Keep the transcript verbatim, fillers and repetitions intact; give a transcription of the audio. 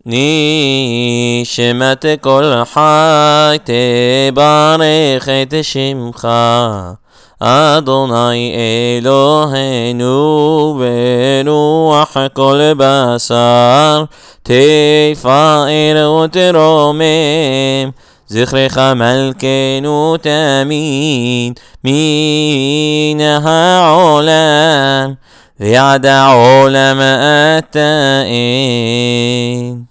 נשמת כל חי תברך את שמך, אדוני אלוהינו ברוח כל בשר, תפאר ותרומם, זכרך מלכנו תמיד מן העולם ועד העולם אתה אין.